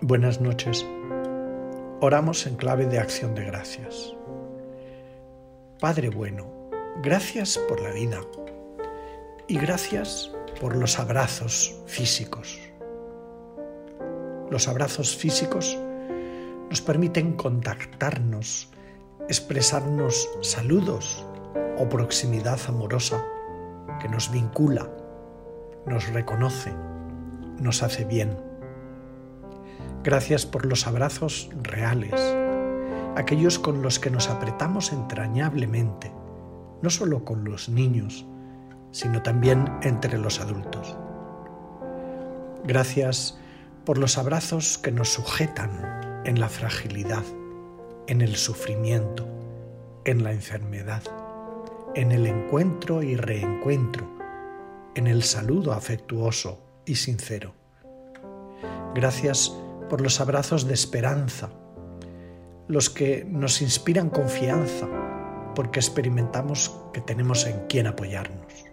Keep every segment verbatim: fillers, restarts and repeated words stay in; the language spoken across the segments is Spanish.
Buenas noches. Oramos en clave de acción de gracias. Padre bueno, gracias por la vida y gracias por los abrazos físicos. Los abrazos físicos nos permiten contactarnos, expresarnos saludos o proximidad amorosa que nos vincula, nos reconoce, nos hace bien. Gracias por los abrazos reales, aquellos con los que nos apretamos entrañablemente, no solo con los niños, sino también entre los adultos. Gracias por los abrazos que nos sujetan en la fragilidad, en el sufrimiento, en la enfermedad, en el encuentro y reencuentro, en el saludo afectuoso y sincero. Gracias por los abrazos de esperanza, los que nos inspiran confianza porque experimentamos que tenemos en quién apoyarnos.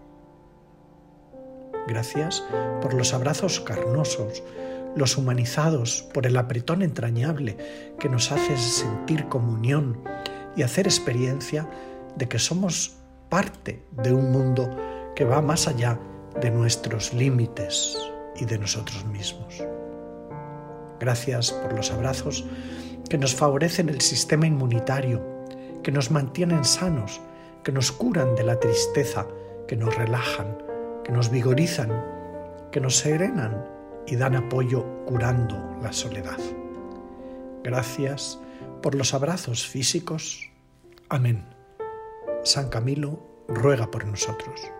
Gracias por los abrazos carnosos, los humanizados por el apretón entrañable que nos hace sentir comunión y hacer experiencia de que somos parte de un mundo que va más allá de nuestros límites y de nosotros mismos. Gracias por los abrazos que nos favorecen el sistema inmunitario, que nos mantienen sanos, que nos curan de la tristeza, que nos relajan, que nos vigorizan, que nos serenan y dan apoyo curando la soledad. Gracias por los abrazos físicos. Amén. San Camilo ruega por nosotros.